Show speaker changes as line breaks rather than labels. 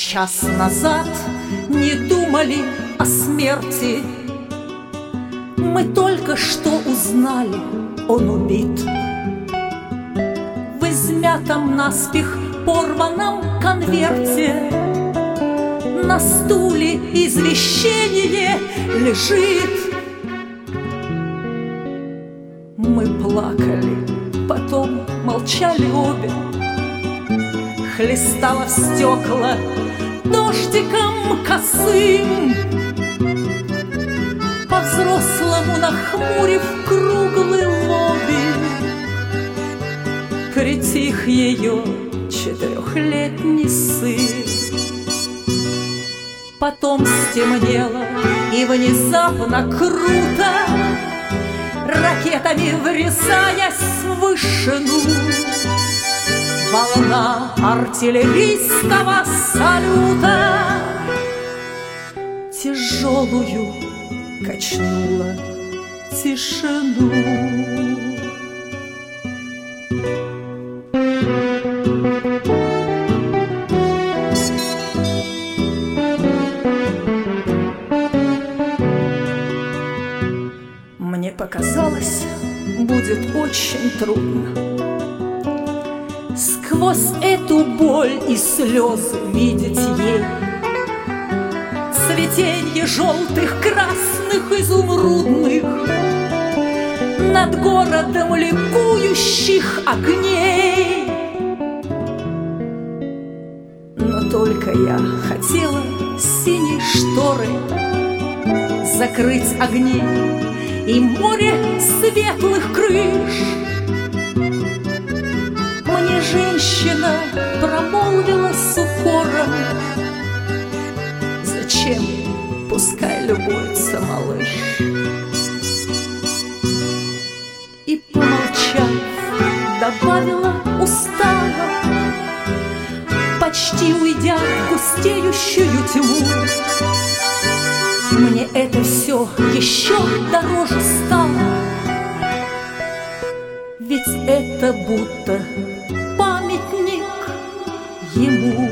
час назад не думали о смерти. Мы только что узнали, он убит. В измятом наспех порванном конверте на стуле извещение лежит. Мы плакали, потом молчали обе. Хлестало в стекла дождиком косым, по-взрослому нахмурив круглый лобик. Притих ее 4-летний сын. Потом стемнело и внезапно круто, ракетами врезаясь в вышину, волна артиллерийского салюта тяжелую качнула тишину. Мне показалось, будет очень трудно сквозь эту боль и слезы видеть ей цветенье желтых, красных, изумрудных над городом ликующих огней. Но только я хотела синей шторой закрыть огни и море светлых крыш. Мне женщина промолвила с укором: зачем, пускай любуется малыш. И, помолчав, добавила устало, почти уйдя в густеющую тьму: мне это все еще дороже стало, ведь это будто памятник ему.